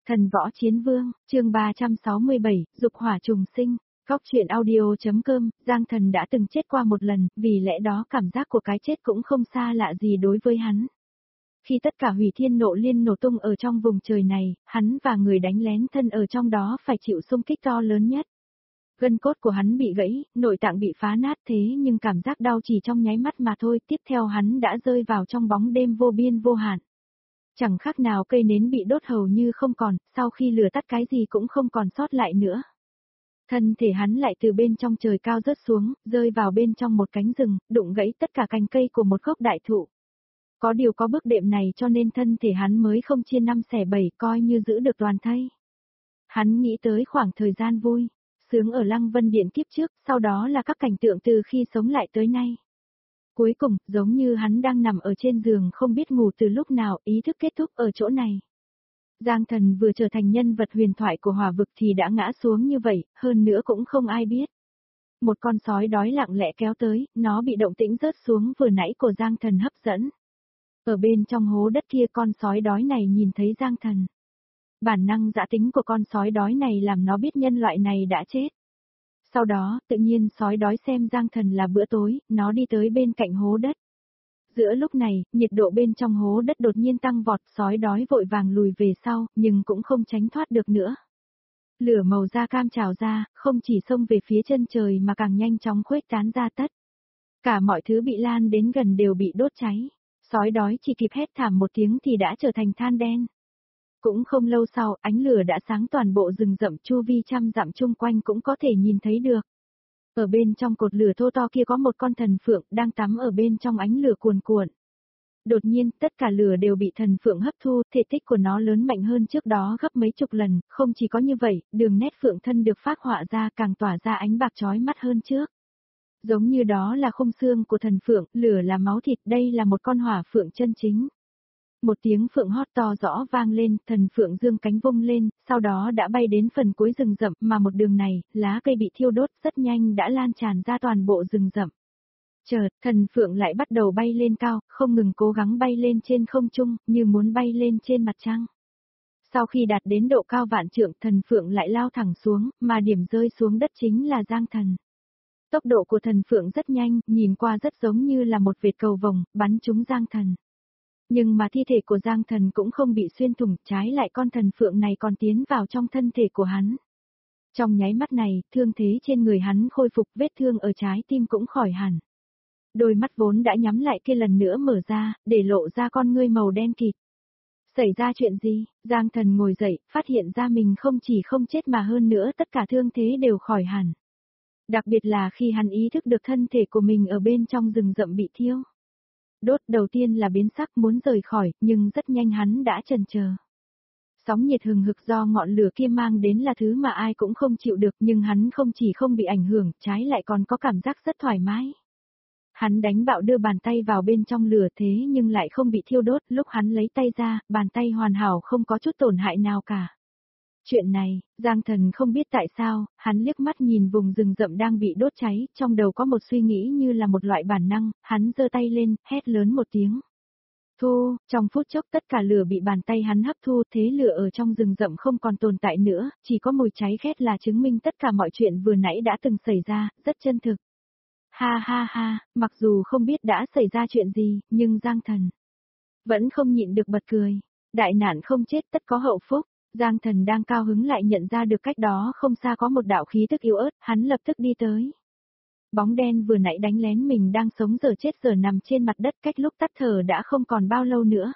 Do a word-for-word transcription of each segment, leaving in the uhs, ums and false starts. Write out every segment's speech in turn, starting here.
Thần võ chiến vương, chương ba trăm sáu mươi bảy, dục hỏa trùng sinh, góc truyện audio.com, Giang Thần đã từng chết qua một lần, vì lẽ đó cảm giác của cái chết cũng không xa lạ gì đối với hắn. Khi tất cả hủy thiên nộ liên nổ tung ở trong vùng trời này, hắn và người đánh lén thân ở trong đó phải chịu xung kích to lớn nhất. Gân cốt của hắn bị gãy, nội tạng bị phá nát thế nhưng cảm giác đau chỉ trong nháy mắt mà thôi, tiếp theo hắn đã rơi vào trong bóng đêm vô biên vô hạn. Chẳng khác nào cây nến bị đốt hầu như không còn, sau khi lửa tắt cái gì cũng không còn sót lại nữa. Thân thể hắn lại từ bên trong trời cao rớt xuống, rơi vào bên trong một cánh rừng, đụng gãy tất cả cành cây của một gốc đại thụ. Có điều có bước đệm này cho nên thân thể hắn mới không chia năm xẻ bảy, coi như giữ được toàn thây. Hắn nghĩ tới khoảng thời gian vui, sướng ở Lăng Vân Điện kiếp trước, sau đó là các cảnh tượng từ khi sống lại tới nay. Cuối cùng, giống như hắn đang nằm ở trên giường không biết ngủ từ lúc nào, ý thức kết thúc ở chỗ này. Giang Thần vừa trở thành nhân vật huyền thoại của hỏa vực thì đã ngã xuống như vậy, hơn nữa cũng không ai biết. Một con sói đói lặng lẽ kéo tới, nó bị động tĩnh rớt xuống vừa nãy của Giang Thần hấp dẫn. Ở bên trong hố đất kia con sói đói này nhìn thấy Giang Thần. Bản năng dã tính của con sói đói này làm nó biết nhân loại này đã chết. Sau đó, tự nhiên sói đói xem Giang Thần là bữa tối, nó đi tới bên cạnh hố đất. Giữa lúc này, nhiệt độ bên trong hố đất đột nhiên tăng vọt, sói đói vội vàng lùi về sau, nhưng cũng không tránh thoát được nữa. Lửa màu da cam trào ra, không chỉ xông về phía chân trời mà càng nhanh chóng khuếch tán ra tất. Cả mọi thứ bị lan đến gần đều bị đốt cháy. Sói đói chỉ kịp hét thảm một tiếng thì đã trở thành than đen. Cũng không lâu sau, ánh lửa đã sáng toàn bộ rừng rậm, chu vi trăm dặm chung quanh cũng có thể nhìn thấy được. Ở bên trong cột lửa thô to kia có một con thần phượng đang tắm ở bên trong ánh lửa cuồn cuộn. Đột nhiên, tất cả lửa đều bị thần phượng hấp thu, thể tích của nó lớn mạnh hơn trước đó gấp mấy chục lần, không chỉ có như vậy, đường nét phượng thân được phác họa ra càng tỏa ra ánh bạc chói mắt hơn trước. Giống như đó là khung xương của thần phượng, lửa là máu thịt, đây là một con hỏa phượng chân chính. Một tiếng phượng hót to rõ vang lên, thần phượng dương cánh vung lên, sau đó đã bay đến phần cuối rừng rậm mà một đường này, lá cây bị thiêu đốt rất nhanh đã lan tràn ra toàn bộ rừng rậm. Chợt, thần phượng lại bắt đầu bay lên cao, không ngừng cố gắng bay lên trên không trung, như muốn bay lên trên mặt trăng. Sau khi đạt đến độ cao vạn trượng, thần phượng lại lao thẳng xuống, mà điểm rơi xuống đất chính là Giang Thần. Tốc độ của thần phượng rất nhanh, nhìn qua rất giống như là một vệt cầu vồng, bắn trúng Giang Thần. Nhưng mà thi thể của Giang Thần cũng không bị xuyên thủng, trái lại con thần phượng này còn tiến vào trong thân thể của hắn. Trong nháy mắt này, thương thế trên người hắn khôi phục, vết thương ở trái tim cũng khỏi hẳn. Đôi mắt vốn đã nhắm lại kia lần nữa mở ra, để lộ ra con ngươi màu đen kịt. Xảy ra chuyện gì? Giang Thần ngồi dậy, phát hiện ra mình không chỉ không chết mà hơn nữa tất cả thương thế đều khỏi hẳn. Đặc biệt là khi hắn ý thức được thân thể của mình ở bên trong rừng rậm bị thiêu. Đốt đầu tiên là biến sắc muốn rời khỏi, nhưng rất nhanh hắn đã chần chờ. Sóng nhiệt hừng hực do ngọn lửa kia mang đến là thứ mà ai cũng không chịu được, nhưng hắn không chỉ không bị ảnh hưởng, trái lại còn có cảm giác rất thoải mái. Hắn đánh bạo đưa bàn tay vào bên trong lửa thế nhưng lại không bị thiêu đốt, lúc hắn lấy tay ra, bàn tay hoàn hảo không có chút tổn hại nào cả. Chuyện này, Giang Thần không biết tại sao, hắn liếc mắt nhìn vùng rừng rậm đang bị đốt cháy, trong đầu có một suy nghĩ như là một loại bản năng, hắn giơ tay lên, hét lớn một tiếng. Thu, trong phút chốc tất cả lửa bị bàn tay hắn hấp thu, thế lửa ở trong rừng rậm không còn tồn tại nữa, chỉ có mùi cháy khét là chứng minh tất cả mọi chuyện vừa nãy đã từng xảy ra, rất chân thực. Ha ha ha, mặc dù không biết đã xảy ra chuyện gì, nhưng Giang Thần vẫn không nhịn được bật cười. Đại nạn không chết tất có hậu phúc. Giang Thần đang cao hứng lại nhận ra được cách đó không xa có một đạo khí tức yếu ớt, hắn lập tức đi tới. Bóng đen vừa nãy đánh lén mình đang sống giờ chết giờ nằm trên mặt đất, cách lúc tắt thở đã không còn bao lâu nữa.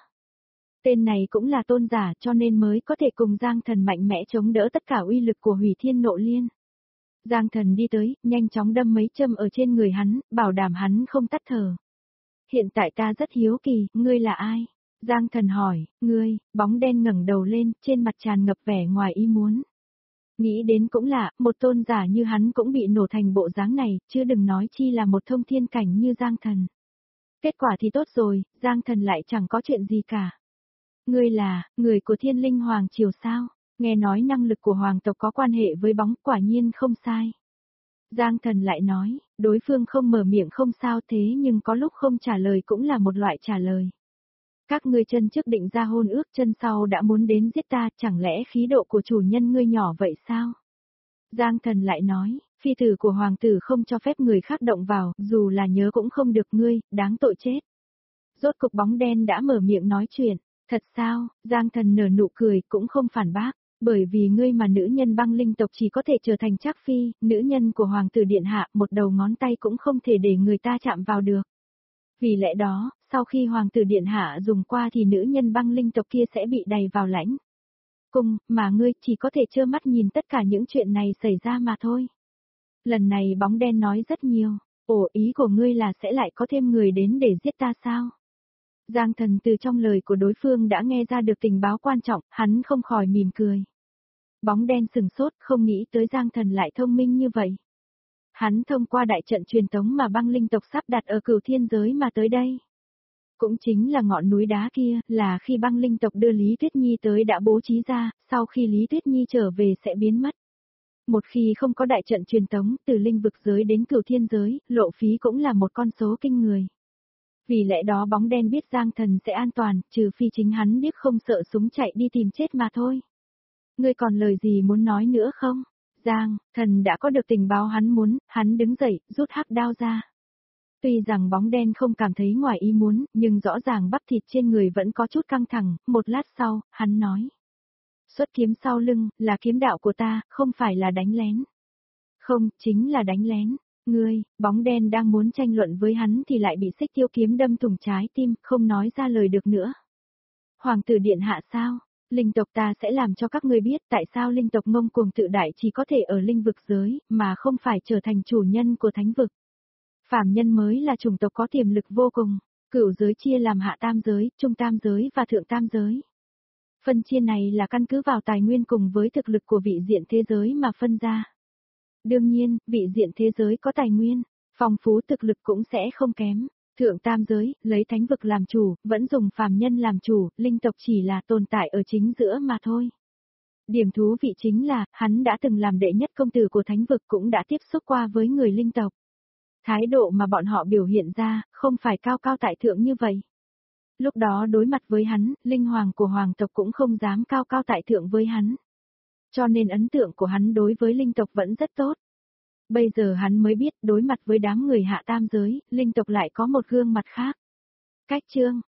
Tên này cũng là tôn giả cho nên mới có thể cùng Giang Thần mạnh mẽ chống đỡ tất cả uy lực của hủy thiên nộ liên. Giang Thần đi tới, nhanh chóng đâm mấy châm ở trên người hắn, bảo đảm hắn không tắt thở. Hiện tại ta rất hiếu kỳ, ngươi là ai? Giang Thần hỏi, ngươi, bóng đen ngẩng đầu lên, trên mặt tràn ngập vẻ ngoài ý muốn. Nghĩ đến cũng lạ, một tôn giả như hắn cũng bị nổ thành bộ dáng này, chứ đừng nói chi là một thông thiên cảnh như Giang Thần. Kết quả thì tốt rồi, Giang Thần lại chẳng có chuyện gì cả. Ngươi là, người của Thiên Linh Hoàng Triều sao? Nghe nói năng lực của hoàng tộc có quan hệ với bóng, quả nhiên không sai. Giang Thần lại nói, đối phương không mở miệng không sao thế nhưng có lúc không trả lời cũng là một loại trả lời. Các ngươi chân trước định ra hôn ước, chân sau đã muốn đến giết ta, chẳng lẽ khí độ của chủ nhân ngươi nhỏ vậy sao? Giang Thần lại nói, phi tử của hoàng tử không cho phép người khác động vào, dù là nhớ cũng không được, ngươi, đáng tội chết. Rốt cục bóng đen đã mở miệng nói chuyện, thật sao? Giang Thần nở nụ cười, cũng không phản bác, bởi vì ngươi mà nữ nhân băng linh tộc chỉ có thể trở thành trác phi, nữ nhân của hoàng tử điện hạ, một đầu ngón tay cũng không thể để người ta chạm vào được. Vì lẽ đó, sau khi hoàng tử điện hạ dùng qua thì nữ nhân băng linh tộc kia sẽ bị đày vào lãnh cung, mà ngươi chỉ có thể trơ mắt nhìn tất cả những chuyện này xảy ra mà thôi. Lần này bóng đen nói rất nhiều, ồ, ý của ngươi là sẽ lại có thêm người đến để giết ta sao? Giang Thần từ trong lời của đối phương đã nghe ra được tình báo quan trọng, hắn không khỏi mỉm cười. Bóng đen sừng sốt, không nghĩ tới Giang Thần lại thông minh như vậy. Hắn thông qua đại trận truyền tống mà băng linh tộc sắp đặt ở Cửu Thiên giới mà tới đây. Cũng chính là ngọn núi đá kia, là khi băng linh tộc đưa Lý Tuyết Nhi tới đã bố trí ra, sau khi Lý Tuyết Nhi trở về sẽ biến mất. Một khi không có đại trận truyền tống, từ linh vực giới đến Cửu Thiên giới, lộ phí cũng là một con số kinh người. Vì lẽ đó bóng đen biết Giang Thần sẽ an toàn, trừ phi chính hắn biết không sợ súng chạy đi tìm chết mà thôi. Ngươi còn lời gì muốn nói nữa không? Giang, Thần đã có được tình báo hắn muốn, hắn đứng dậy, rút hắc đao ra. Tuy rằng bóng đen không cảm thấy ngoài ý muốn, nhưng rõ ràng bắp thịt trên người vẫn có chút căng thẳng, một lát sau, hắn nói. Xuất kiếm sau lưng, là kiếm đạo của ta, không phải là đánh lén. Không, chính là đánh lén. Ngươi, bóng đen đang muốn tranh luận với hắn thì lại bị xích tiêu kiếm đâm thủng trái tim, không nói ra lời được nữa. Hoàng tử điện hạ sao? Linh tộc ta sẽ làm cho các ngươi biết tại sao linh tộc ngông cuồng tự đại chỉ có thể ở linh vực giới, mà không phải trở thành chủ nhân của thánh vực. Phàm nhân mới là chủng tộc có tiềm lực vô cùng, cửu giới chia làm hạ tam giới, trung tam giới và thượng tam giới. Phân chia này là căn cứ vào tài nguyên cùng với thực lực của vị diện thế giới mà phân ra. Đương nhiên, vị diện thế giới có tài nguyên, phong phú thực lực cũng sẽ không kém. Thượng tam giới, lấy thánh vực làm chủ, vẫn dùng phàm nhân làm chủ, linh tộc chỉ là tồn tại ở chính giữa mà thôi. Điểm thú vị chính là, hắn đã từng làm đệ nhất công tử của thánh vực cũng đã tiếp xúc qua với người linh tộc. Thái độ mà bọn họ biểu hiện ra, không phải cao cao tại thượng như vậy. Lúc đó đối mặt với hắn, linh hoàng của hoàng tộc cũng không dám cao cao tại thượng với hắn. Cho nên ấn tượng của hắn đối với linh tộc vẫn rất tốt. Bây giờ hắn mới biết đối mặt với đám người hạ tam giới, linh tộc lại có một gương mặt khác. Cách chương